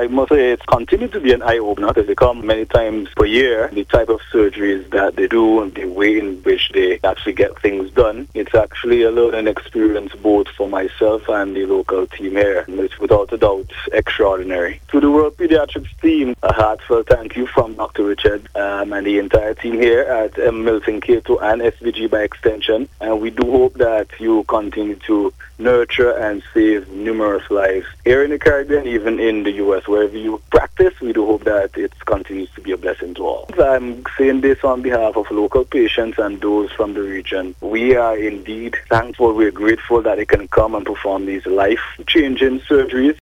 I must say it's continued to be an eye-opener because they come many times per year. The type of surgeries that they do and the way in which they actually get things done, it's actually a learning experience both for myself and the local team here. It's without a doubt extraordinary. To the World Pediatrics team, a heartfelt thank you from Dr. Richard and the entire team here at Milton Cato and SVG by extension. And we do hope that you continue to nurture and save numerous lives here in the Caribbean, even in the U.S. Wherever you practice, we do hope that it continues to be a blessing to all. I'm saying this on behalf of local patients and those from the region. We are indeed thankful, we're grateful that they can come and perform these life-changing surgeries.